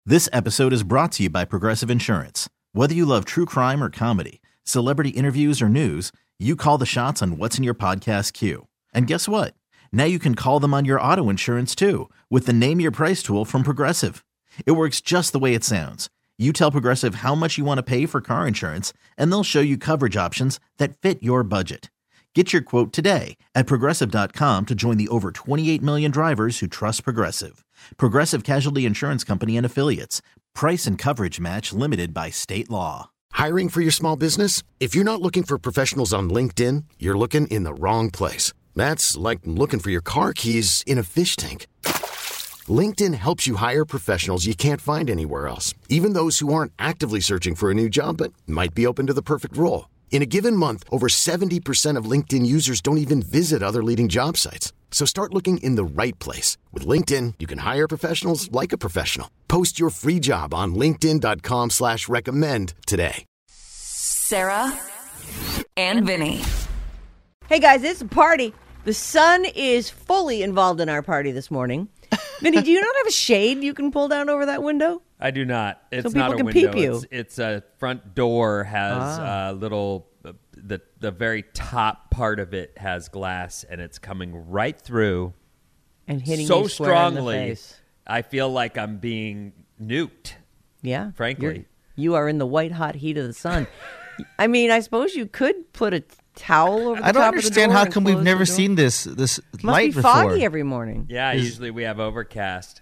This episode is brought to you by Progressive Insurance. Whether you love true crime or comedy, celebrity interviews or news, you call the shots on what's in your podcast queue. And guess what? Now you can call them on your auto insurance too with the Name Your Price tool from Progressive. It works just the way it sounds. You tell Progressive how much you want to pay for car insurance, and they'll show you coverage options that fit your budget. Get your quote today at Progressive.com to join the over 28 million drivers who trust Progressive. Progressive Casualty Insurance Company and Affiliates. Price and coverage match limited by state law. Hiring for your small business? If you're not looking for professionals on LinkedIn, you're looking in the wrong place. That's like looking for your car keys in a fish tank. LinkedIn helps you hire professionals you can't find anywhere else, even those who aren't actively searching for a new job but might be open to the perfect role. In a given month, over 70% of LinkedIn users don't even visit other leading job sites. So start looking in the right place. With LinkedIn, you can hire professionals like a professional. Post your free job on linkedin.com/recommend today. Sarah and Vinny. Hey guys, it's a party. The sun is fully involved in our party this morning. Vinny, do you not have a shade you can pull down over that window? I do not. It's so not a people window. can peep you. It's a front door has a little. The very top part of it has glass, and it's coming right through and hitting so you square in the strongly. face. I feel like I'm being nuked. Yeah, frankly, you are in the white hot heat of the sun. I mean, I suppose you could put a towel over the I don't top of the understand door how and come we've close never the door. seen this Must light be before. foggy every morning. Yeah, usually we have overcast.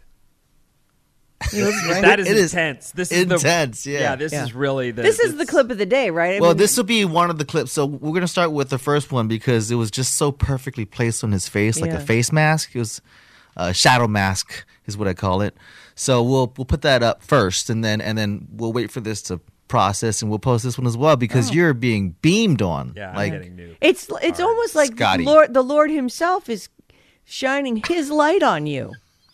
Right? That is It is intense. This intense, is yeah. Yeah, this is really the. This is the clip of the day, right? Well, this will be one of the clips. So we're going to start with the first one because it was just so perfectly placed on his face, like Yeah. a face mask. It was a shadow mask is what I call it. So we'll put that up first, and then we'll wait for this to process, and we'll post this one as well because you're being beamed on. Yeah, like I'm getting nuked. It's almost like Scotty. the Lord himself is shining his light on you.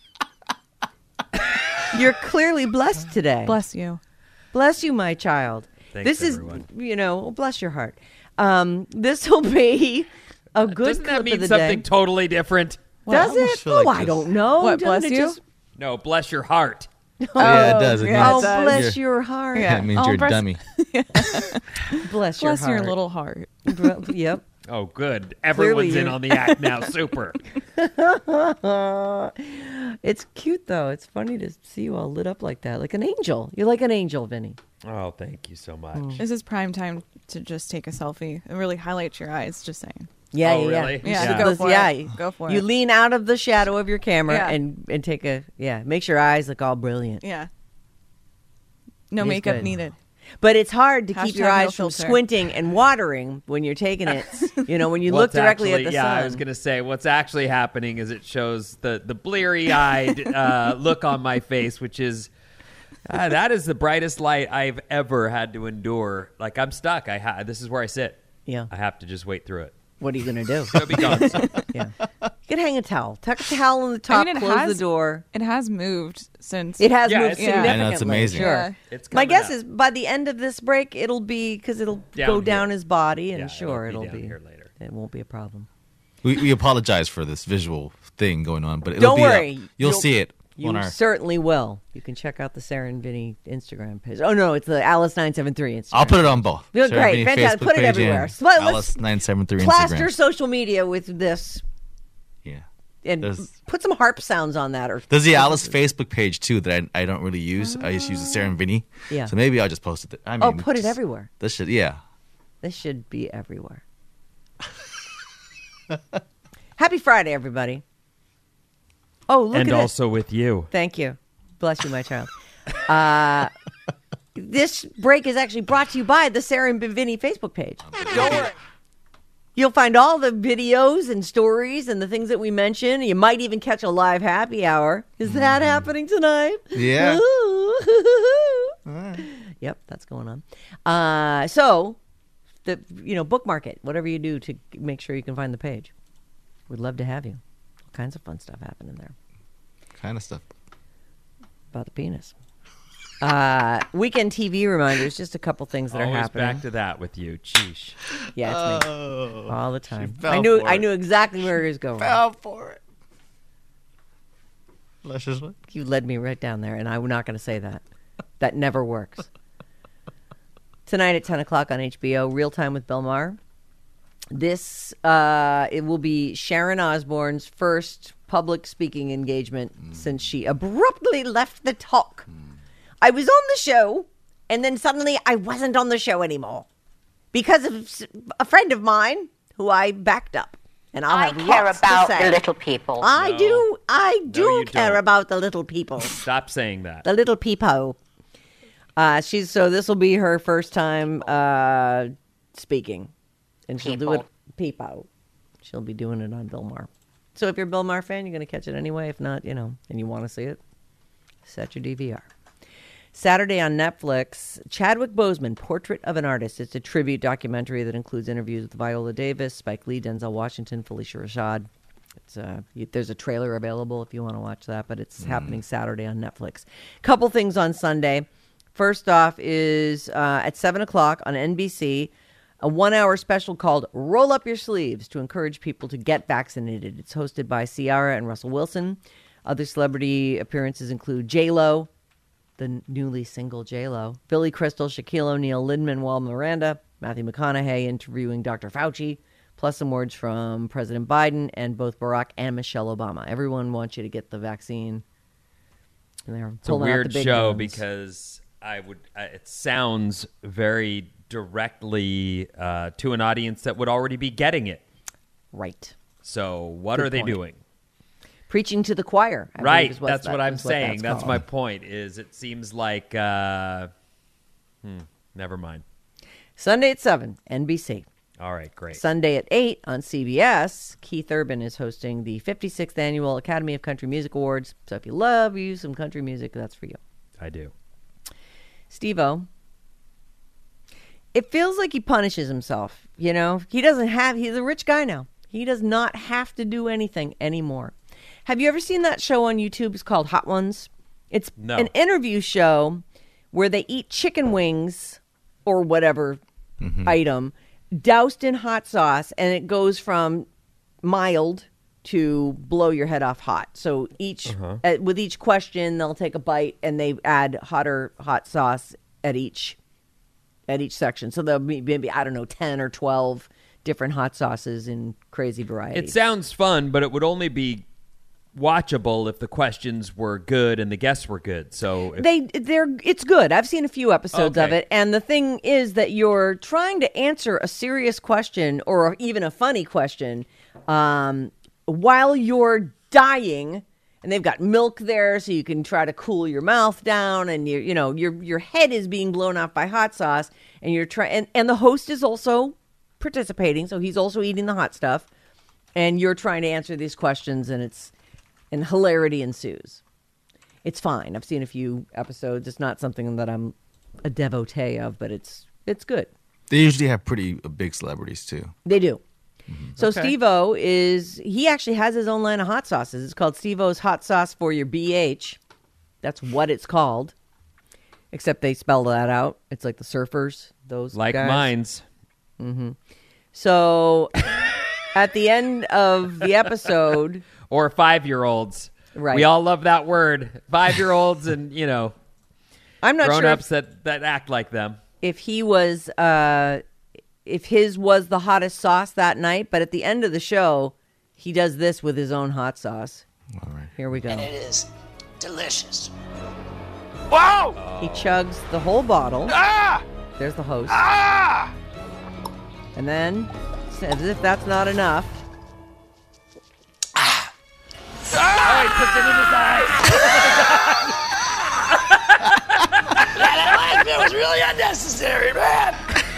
You're clearly blessed today. Bless you. Bless you, my child. Thanks, this everyone. is, bless your heart. This will be a good Doesn't clip that mean of the something day. totally different? Does I almost it? feel like I this- don't know. What, Doesn't bless it you? just- No, bless your heart. Yeah, it does. It yeah, Oh, it does. bless your heart. Yeah. That means Oh, you're a bless- dummy. Bless your Bless heart. your little heart. Yep. Oh, good. Everyone's in you're- on the act now. Super. It's cute, though. It's funny to see you all lit up like that. Like an angel. You're like an angel, Vinny. Oh, thank you so much. This is prime time to just take a selfie and really highlight your eyes. Just saying. Yeah, Oh, yeah, really? yeah. Yeah, Yeah. go for yeah. it. Go for You it. lean out of the shadow of your camera Yeah. and take makes your eyes look all brilliant. Yeah. No It is makeup good. needed. But it's hard to keep your Hashtag no eyes from filter. squinting and watering when you're taking it. When you look What's directly actually, at the yeah, sun. I was going to say, what's actually happening is it shows the bleary-eyed look on my face, which is, that is the brightest light I've ever had to endure. Like, I'm stuck. This is where I sit. Yeah. I have to just wait through it. What are you going to do? It'll be gone soon. Yeah. You can hang a towel. Tuck a towel on the top, it close has the door. It has moved since. It has Yeah, moved it's- significantly. I know, it's amazing. Sure. Yeah. It's My coming guess up. is by the end of this break, it'll be, because it'll Down go here. down his body, and Yeah, sure, it'll it'll be be. down here later. It won't be a problem. We apologize for this visual thing going on, but it'll Don't be worry. up. You'll see it You on our. certainly will. You can check out the Sarah and Vinny Instagram page. Oh, no, it's the Alice973 Instagram. I'll put it on both. You're Sarah great. Vinny Fantastic. Facebook Put it page everywhere. and So let's Alice973 Plaster Instagram. social media with this Yeah. and There's- put some harp sounds on that. Or There's the Alice Facebook page too that I don't really use. I just use the Sarah and Vinny. Yeah. So maybe I'll just post it. I mean, put it just- everywhere. This should, yeah. This should be everywhere. Happy Friday, everybody. Oh, look And at also with you. Thank you. Bless you, my child. This break is actually brought to you by the Sarah and Vinny Facebook page. Don't worry. You'll find all the videos and stories and the things that we mention. You might even catch a live happy hour. Is that happening tonight? Yeah. Ooh. Yep, that's going on. So, bookmark it. Whatever you do to make sure you can find the page. We'd love to have you. All kinds of fun stuff happening there Kind of stuff. about the penis. Weekend TV reminders. Just a couple things that are Always happening. back to that with you. Cheesh. Yeah, it's me all the time. fell I knew for I it. knew exactly where he was going. Fell for it. Luscious what? You led me right down there, and I'm not going to say that. That never works. Tonight at 10 o'clock on HBO, Real Time with Bill Maher. This, it will be Sharon Osbourne's first public speaking engagement since she abruptly left the talk. I was on the show, and then suddenly I wasn't on the show anymore because of a friend of mine who I backed up. And I have care lots about to say. the little people. I do you care don't. about the little people. Stop saying that. The little peepo. So this will be her first time speaking, and she'll do it peepo. She'll be doing it on Bill Maher. So if you're a Bill Maher fan, you're going to catch it anyway. If not, and you want to see it, set your DVR. Saturday on Netflix, Chadwick Boseman, Portrait of an Artist. It's a tribute documentary that includes interviews with Viola Davis, Spike Lee, Denzel Washington, Felicia Rashad. There's a trailer available if you want to watch that, but it's happening Saturday on Netflix. Couple things on Sunday. First off is at 7 o'clock on NBC, a 1-hour special called Roll Up Your Sleeves to encourage people to get vaccinated. It's hosted by Ciara and Russell Wilson. Other celebrity appearances include J-Lo, the newly single J-Lo, Billy Crystal, Shaquille O'Neal, Lin-Manuel Miranda, Matthew McConaughey interviewing Dr. Fauci, plus some words from President Biden and both Barack and Michelle Obama. Everyone wants you to get the vaccine. And they're It's a pulling out weird the big show guns. because it sounds very directly to an audience that would already be getting it. Right. So what Good are they point. doing? Preaching to the choir. I Right. believe is That's what I'm is saying. That's called. my point. Is it seems like never mind. Sunday at 7, NBC. All right, great. Sunday at 8 on CBS, Keith Urban is hosting the 56th Annual Academy of Country Music Awards. So if you love some country music, that's for you. I do. Steve-O. It feels like he punishes himself. He's a rich guy now. He does not have to do anything anymore. Have you ever seen that show on YouTube? It's called Hot Ones. It's an interview show where they eat chicken wings or whatever item doused in hot sauce, and it goes from mild to blow your head off hot. So with each question, they'll take a bite and they add hot sauce at each section. So there'll be maybe 10 or 12 different hot sauces in crazy varieties. It sounds fun, but it would only be watchable if the questions were good and the guests were good. So it's good. I've seen a few episodes of Okay. it, and the thing is that you're trying to answer a serious question or even a funny question while you're dying, and they've got milk there so you can try to cool your mouth down, and your head is being blown off by hot sauce, and you're trying, and the host is also participating, so he's also eating the hot stuff, and you're trying to answer these questions, and hilarity ensues. It's fine. I've seen a few episodes. It's not something that I'm a devotee of, but it's good. They usually have pretty big celebrities too. They do. So Okay. Steve-O he actually has his own line of hot sauces. It's called Steve-O's Hot Sauce for Your BH. That's what it's called. Except they spell that out. It's like the surfers, those like guys. mines. So at the end of the episode, Or 5-year-olds. Right. We all love that word. 5-year-olds and, I'm not sure grown-ups that act like them. if he was if his was the hottest sauce that night, but at the end of the show, he does this with his own hot sauce. All right. Here we go. And it is delicious. He chugs the whole bottle. There's the host. And then, as if that's not enough, He puts it in his eyes. That was really unnecessary, man.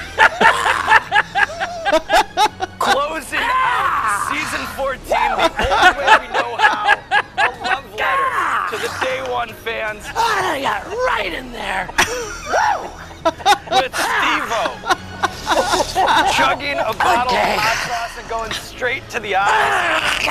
Closing out season 14 the only way we know how. A love letter to the Day One fans I got right in there. with Steve-O. Chugging a bottle of hot sauce and going straight to the eyes.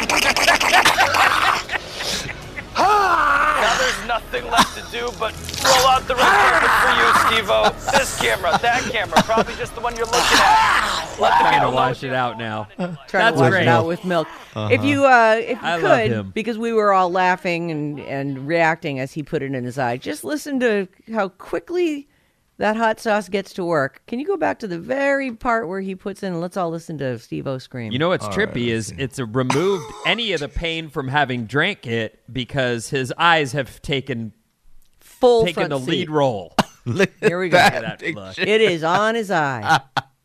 Now there's nothing left to do but roll out the red carpet for you, Steve-O. This camera, that camera, probably just the one you're looking at. Let the Trying to people know wash it out now. Trying That's to wash great. it out with milk. If you I love could, him. because we were all laughing and reacting as he put it in his eye, just listen to how quickly that hot sauce gets to work. Can you go back to the very part where he puts in, let's all listen to Steve-O scream. You know what's trippy is it's removed any of the pain from having drank it because his eyes have taken full the front seat. lead role. Here we go. That look. It is on his eye.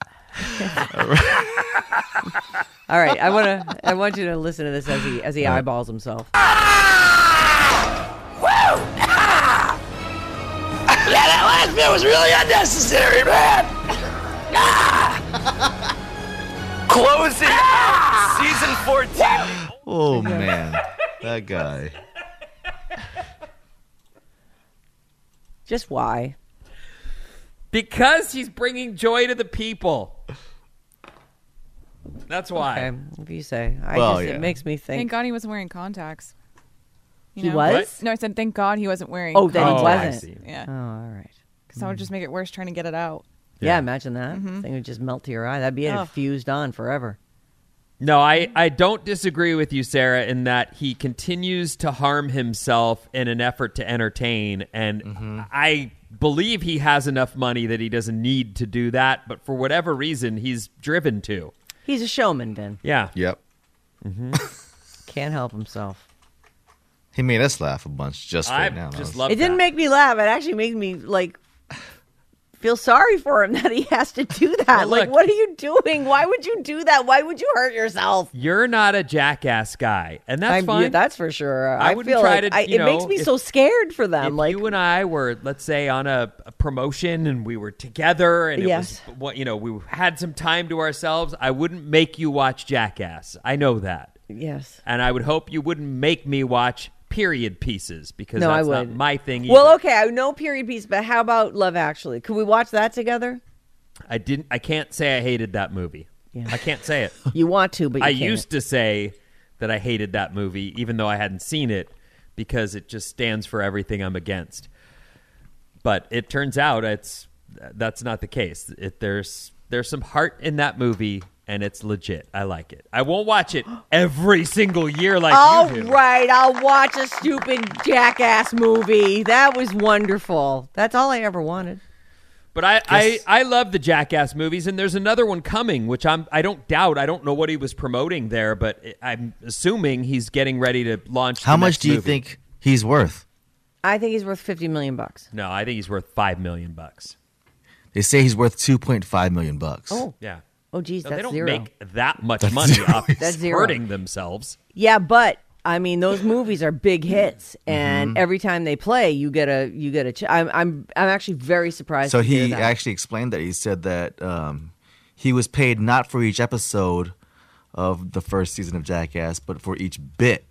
All right, I want you to listen to this as he eyeballs himself. Yeah, that last bit was really unnecessary, man. Closing out season 14. Oh man, that guy. Just why? Because he's bringing joy to the people. That's why. Okay, if you say. It makes me think. Thank God he wasn't wearing contacts. You He know? was? What? No, I said thank God he wasn't wearing Oh, that he contacts. I wasn't. see. Yeah. Oh, all right. Because that would just make it worse trying to get it out. Yeah, imagine that. Thing would just melt to your eye. That'd be it Ugh. fused on forever. No, I don't disagree with you, Sarah, in that he continues to harm himself in an effort to entertain. And I believe he has enough money that he doesn't need to do that. But for whatever reason, he's driven to. He's a showman, Ben. Yeah. Yep. Can't help himself. He made us laugh a bunch just I right now. just That love It didn't that. make me laugh. It actually made me feel sorry for him that he has to do that. Well, look- what are you doing? Why would you do that? Why would you hurt yourself? You're not a jackass guy, and that's fine. Yeah, that's for sure. I I wouldn't feel try like to, it makes me if- so scared for them. If Like you and I were, let's say, on a promotion and we were together and Yes. it was what we had some time to ourselves, I wouldn't make you watch Jackass. I know that. yes. And I would hope you wouldn't make me watch period pieces because No, I that's not would. my thing either. Well, okay, I know period piece, but how about Love Actually? Could we watch that together? I can't say I hated that movie. Yeah. I can't say it. You want to, but you I can't. used to say that I hated that movie even though I hadn't seen it because it just stands for everything I'm against. But it turns out that's not the case. There's some heart in that movie, and it's legit. I like it. I won't watch it every single year like All you do. right, I'll watch a stupid jackass movie. That was wonderful. That's all I ever wanted. But I love the Jackass movies, and there's another one coming, which I don't doubt. I don't know what he was promoting there, but I'm assuming he's getting ready to launch. How the much next do you movie. think he's worth? I think he's worth $50 million. No, I think he's worth $5 million. They say he's worth $2.5 million. Oh, Yeah. oh, geez, No, that's they don't zero. make that much That's money zero. off That's zero. hurting themselves. Yeah, but I mean, those movies are big hits, and every time they play, you get a. I'm actually very surprised. So to hear he that. actually explained that. He said that he was paid not for each episode of the first season of Jackass, but for each bit.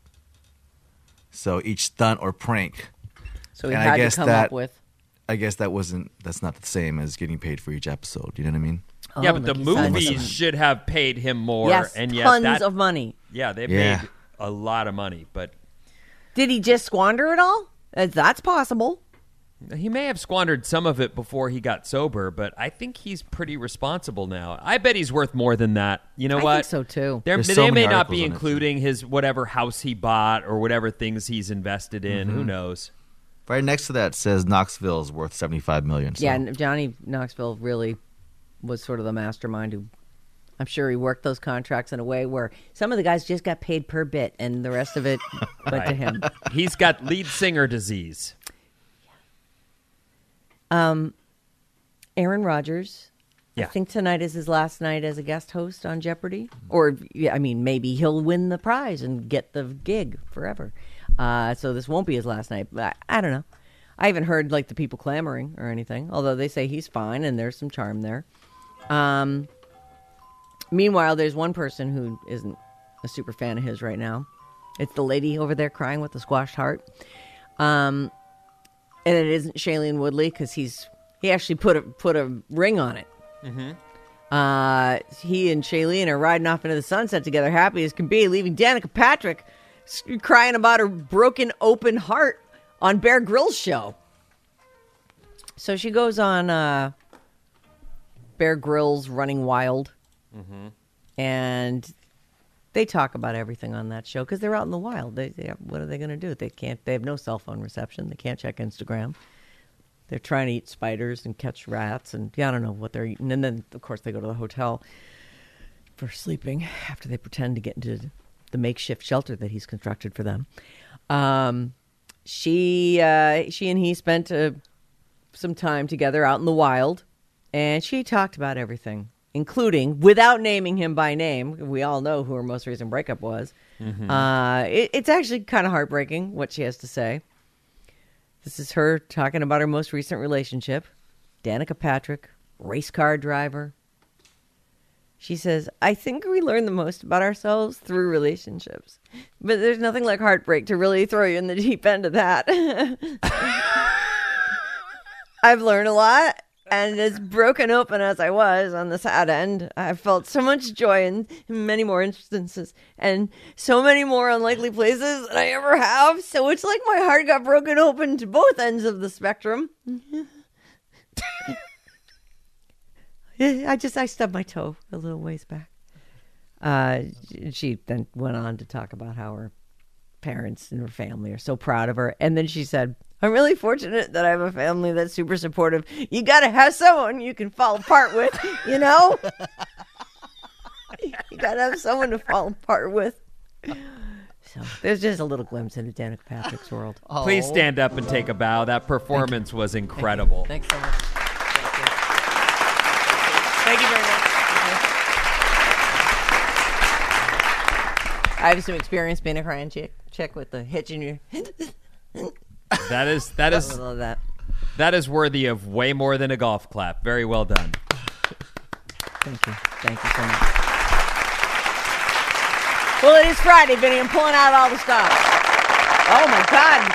So each stunt or prank. So he and had I guess to come that- up with. I guess that's not the same as getting paid for each episode. You know what I mean? Yeah, Oh, but the Lucky Son. movies should have paid him more. Yes, and yet tons of money. Yeah, they Yeah. made a lot of money, but Did he just squander it all? That's possible. he may have squandered some of it before he got sober, but I think he's pretty responsible now. I bet he's worth more than that. You know I what? think so too. There's They so may many not be articles on it, including his whatever house he bought or whatever things he's invested in. Who knows? Right next to that says Knoxville is worth $75 million. So. Yeah, and Johnny Knoxville really was sort of the mastermind who. I'm sure he worked those contracts in a way where some of the guys just got paid per bit, and the rest of it went to him. He's got lead singer disease. Aaron Rodgers. Yeah. I think tonight is his last night as a guest host on Jeopardy. Or, yeah, I mean, maybe he'll win the prize and get the gig forever. So this won't be his last night. But I don't know. I haven't heard, like, the people clamoring or anything, although they say he's fine and there's some charm there. Meanwhile, there's one person who isn't a super fan of his right now. It's the lady over there crying with the squashed heart. And it isn't Shailene Woodley because he actually put a ring on it. He and Shailene are riding off into the sunset together, happy as can be, leaving Danica Patrick crying about her broken open heart on Bear Grylls' show. So she goes on Bear Grylls Running Wild, and they talk about everything on that show because they're out in the wild. What are they going to do? They have no cell phone reception. They can't check Instagram. They're trying to eat spiders and catch rats, and I don't know what they're eating. And then, of course, they go to the hotel for sleeping after they pretend to get into the makeshift shelter that he's constructed for them. She and he spent some time together out in the wild, and she talked about everything, including, without naming him by name, we all know who her most recent breakup was. It's actually kind of heartbreaking what she has to say. This is her talking about her most recent relationship, Danica Patrick, race car driver. She says, I think we learn the most about ourselves through relationships. But there's nothing like heartbreak to really throw you in the deep end of that. I've learned a lot, and as broken open as I was on the sad end, I've felt so much joy in many more instances and so many more unlikely places than I ever have. So it's like my heart got broken open to both ends of the spectrum. I stubbed my toe a little ways back. She then went on to talk about how her parents and her family are so proud of her. And then she said, I'm really fortunate that I have a family that's super supportive. You got to have someone you can fall apart with, you know? You got to have someone to fall apart with. So there's just a little glimpse into Danica Patrick's world. Please stand up and take a bow. That performance was incredible. Thanks so much. Thank you very much. I have some experience being a crying chick with the hitch in your... That is that is worthy of way more than a golf clap. Very well done. Thank you so much. Well, it is Friday, Vinny. I'm pulling out all the stops. Oh my God!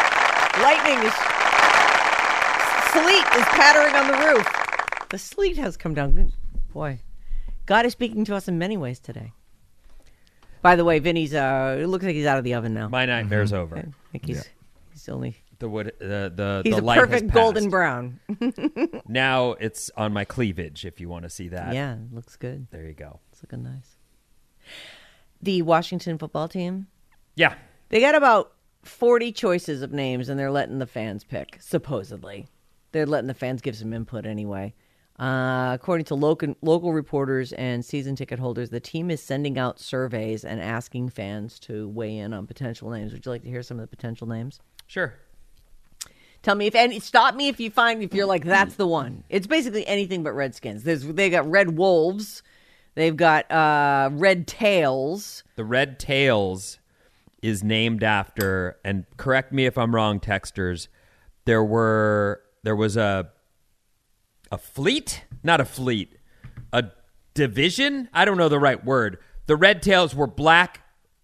Sleet is pattering on the roof. The sleet has come down. Boy, God is speaking to us in many ways today. By the way, Vinny's it looks like he's out of the oven now. My nightmare's over. I think he's only the wood. He's the a light perfect has golden passed. brown. Now it's on my cleavage. If you want to see that, Yeah, it looks good. there you go. It's looking nice. The Washington football team, Yeah, they got about 40 choices of names, and they're letting the fans pick, supposedly. They're letting the fans give some input anyway. According to local reporters and season ticket holders, the team is sending out surveys and asking fans to weigh in on potential names. Would you like to hear some of the potential names? sure. Tell me stop me if you're like, that's the one. It's basically anything but Redskins. They got Red Wolves. They've got Red Tails. The Red Tails is named after, and correct me if I'm wrong, texters. There was a fleet, not a fleet, a division. I don't know the right word. The Red Tails were black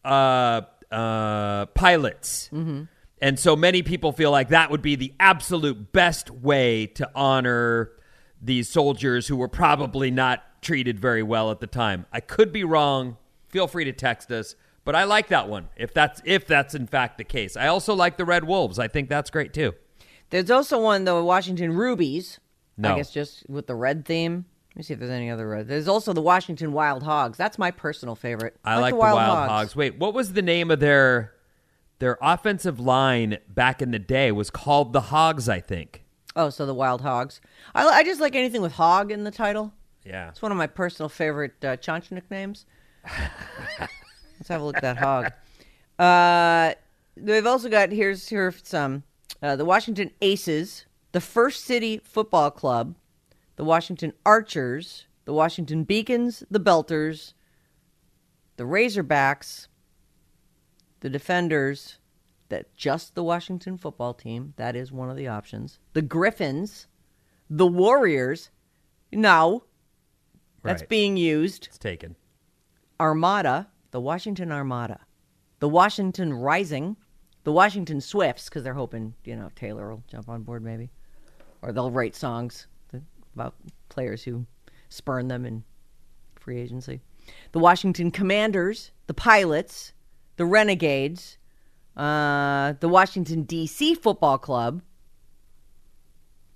pilots. And so many people feel like that would be the absolute best way to honor these soldiers who were probably not treated very well at the time. I could be wrong. Feel free to text us. But I like that one, if that's in fact the case. I also like the Red Wolves. I think that's great too. There's also one, the Washington Rubies. No. I guess just with the red theme. Let me see if there's any other red. There's also the Washington Wild Hogs. That's my personal favorite. I like the Wild Hogs. Wait, what was the name of their offensive line back in the day? Was called the Hogs, I think. Oh, so the Wild Hogs. I just like anything with hog in the title. Yeah. It's one of my personal favorite Chonchnik names. Let's have a look at that hog. They've also got, here are some, the Washington Aces, the First City Football Club, the Washington Archers, the Washington Beacons, the Belters, the Razorbacks, the Defenders, just the Washington football team. That is one of the options. The Griffins, the Warriors. No, that's Right. being used. It's taken. Armada, the Washington Armada, the Washington Rising, the Washington Swifts, because they're hoping, Taylor will jump on board maybe. Or they'll write songs about players who spurn them in free agency. The Washington Commanders, the Pilots, the Renegades, the Washington, D.C. Football Club,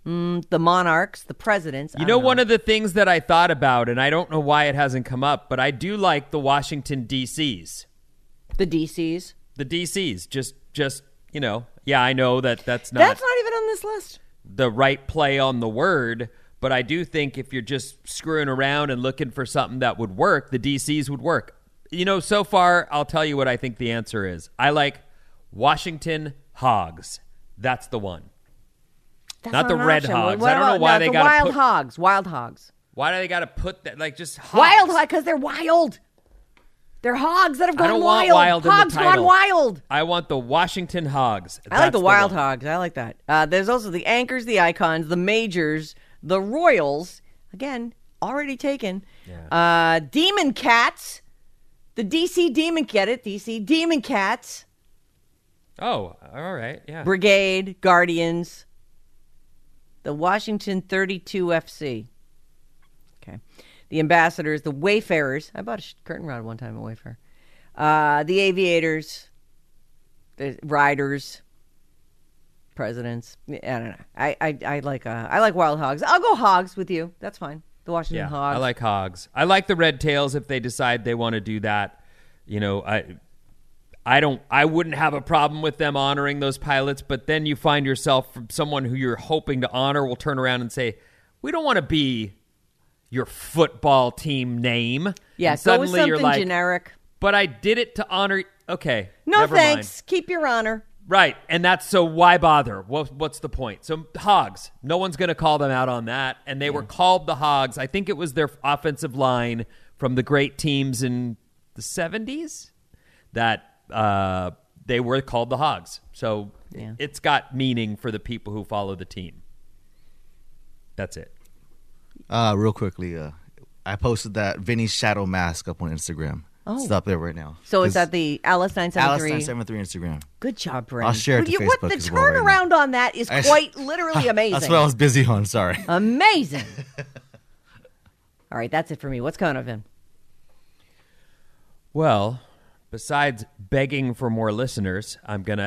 The monarchs, the presidents. You know, one of the things that I thought about, and I don't know why it hasn't come up, but I do like the Washington DCs. The DCs? The DCs. Just you know, yeah, I know that's not even on this list. The right play on the word, but I do think if you're just screwing around and looking for something that would work, the DCs would work. You know, so far, I'll tell you what I think the answer is. I like Washington Hogs. That's the one. That's not the Red option. Hogs. What I don't know about- why no, they the got wild put, hogs. Wild hogs. Why do they got to put that? Like just hogs. Wild hogs because they're wild. They're hogs that have I gone don't wild. want wild in the Hogs title. gone wild. I want the Washington Hogs. I like the wild one. hogs. I like that. There's also the anchors, the icons, the majors, the royals. Again, already taken. Yeah. Demon cats. The DC demon, get it? DC demon cats. Oh, all right. Yeah. Brigade, Guardians. The Washington 32 FC. Okay. The ambassadors, the Wayfarers. I bought a curtain rod one time at Wayfair. The aviators, the riders, presidents. I don't know. I like wild hogs. I'll go hogs with you. That's fine. The Washington Hogs. I like hogs. I like the red tails if they decide they want to do that. You know, I wouldn't have a problem with them honoring those pilots, but then you find yourself from someone who you're hoping to honor will turn around and say, "We don't want to be your football team name." Yeah, and go with suddenly you're something like, generic. But I did it to honor. Okay, No never thanks. mind. Keep your honor. Right, and that's so why bother? What's the point? So Hogs, no one's going to call them out on that, and they were called the Hogs. I think it was their offensive line from the great teams in the 70s that they were called the Hogs. So it's got meaning for the people who follow the team. That's it. Real quickly, I posted that Vinny's shadow mask up on Instagram. Oh. It's up there right now. So it's at the Alice 973. Alice 973 Instagram. Good job, Brent. I'll share it to Facebook The as well right turnaround on that is quite literally amazing. That's what I was busy on. Sorry. Amazing. All right, that's it for me. What's going on, Vin? Well, besides begging for more listeners, I'm gonna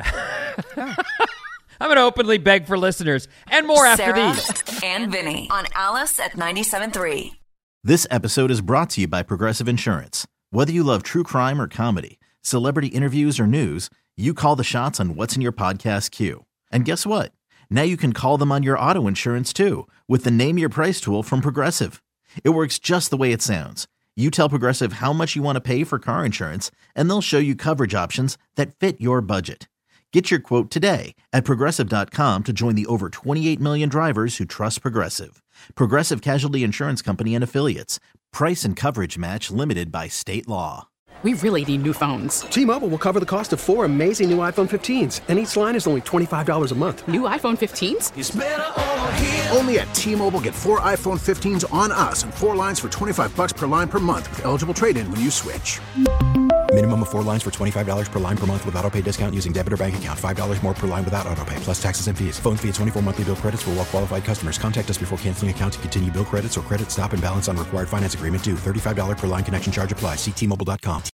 openly beg for listeners and more after Sarah these. and Vinny on Alice at 97.3. This episode is brought to you by Progressive Insurance. Whether you love true crime or comedy, celebrity interviews or news, you call the shots on what's in your podcast queue. And guess what? Now you can call them on your auto insurance too with the Name Your Price tool from Progressive. It works just the way it sounds. You tell Progressive how much you want to pay for car insurance, and they'll show you coverage options that fit your budget. Get your quote today at Progressive.com to join the over 28 million drivers who trust Progressive. Progressive Casualty Insurance Company and Affiliates. Price and coverage match limited by state law. We really need new phones. T-Mobile will cover the cost of 4 amazing new iPhone 15s, and each line is only $25 a month. New iPhone 15s? It's better over here. Only at T-Mobile, get 4 iPhone 15s on us and 4 lines for $25 per line per month with eligible trade-in when you switch. Minimum of 4 lines for $25 per line per month with autopay discount using debit or bank account. $5 more per line without autopay, plus taxes and fees. Phone fee at 24 monthly bill credits for well-qualified customers. Contact us before canceling account to continue bill credits or credit stop and balance on required finance agreement due. $35 per line connection charge applies. See T-Mobile.com.